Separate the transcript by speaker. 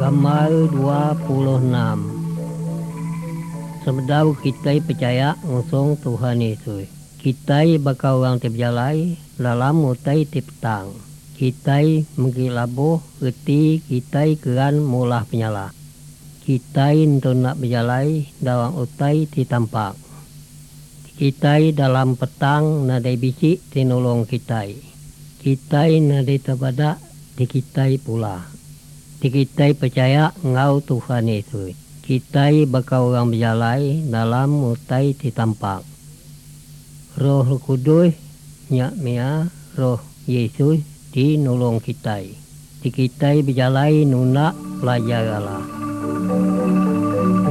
Speaker 1: Amal 26. Sebedau kita percaya ngusung Tuhan Yesus. Kita bakal orang terjalai dalam utai petang. Kita mengilabuh reti kita keran mulah penyala. Kita untuk nak berjalai dalam utai tampak. Kita dalam petang nadai bisik tinolong kita. Kita nadai terbadak di kita pula. Kita percaya ngau Tuhan Yesus. Kita bakal orang berjalai dalam utai tampak. Roh Kudus nyak mea Roh Yesus di nolong kita. Kita berjalai nunak pelajar Allah.